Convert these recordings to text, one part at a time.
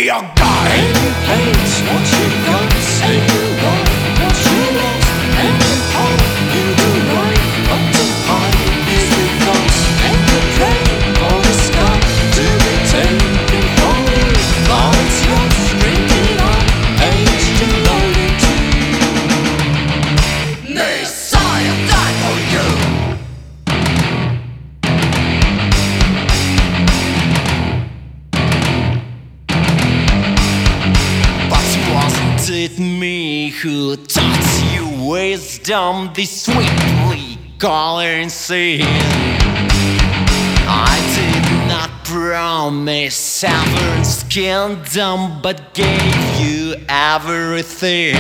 be a god. And you hate what you got, and you want what you lost, and you hope you do right, but the pie is the cost, and you pray for the sky to be taken from you, but it's yours, drinking on, aged and lonely too. Messiah died for you. Wasn't it me who taught you wisdom, this sweetly colored sin? I did not promise heaven's kingdom, but gave you everything.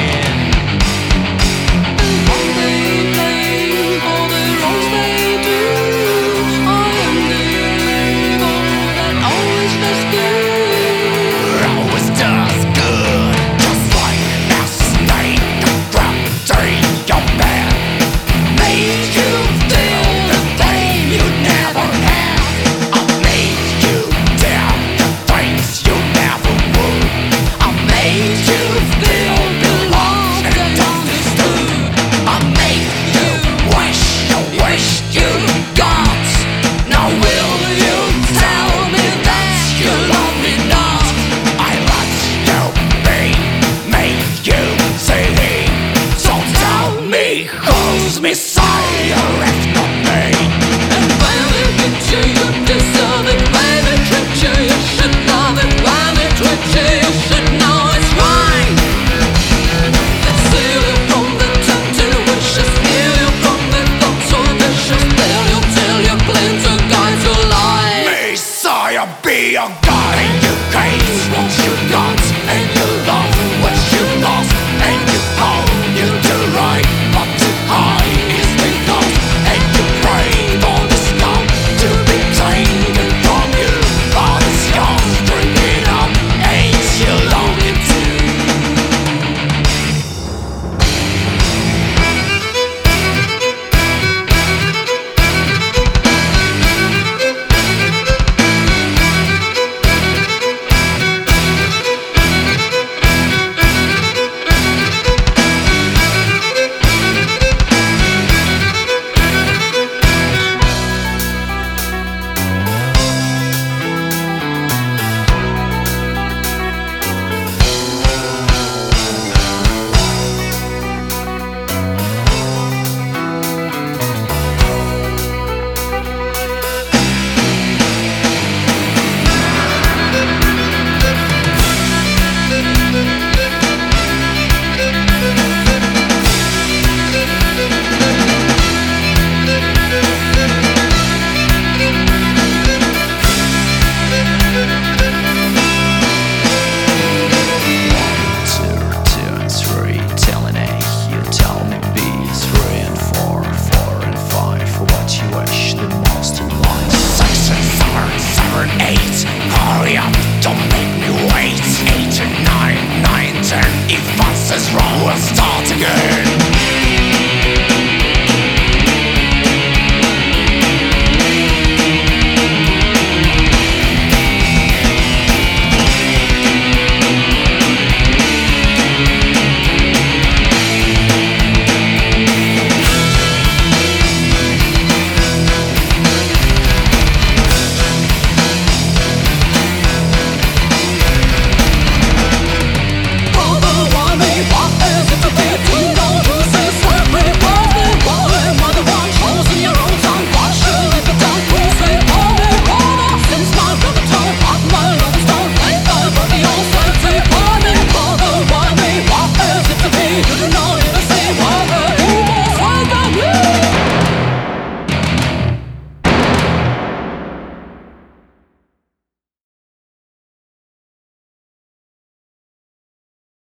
All they play, all the roles they do, I am the evil that always does good. Always does good, just like a snake corrupting your man. Made you feel the pain you never had. I made you doubt the things you never would. I made you feel the lost and understood. I made you wish you got. Now will you tell me that you love me not? I let you be, made you see. So tell me who's Messiah if not me? And when it hits you, you deserve it. When it trips you, you should love it. When it trips you, you should know it's right. Let's steal you from the tempting wishes, steal you from the thoughts so vicious. Tell you till you cling to guide your life. Messiah be a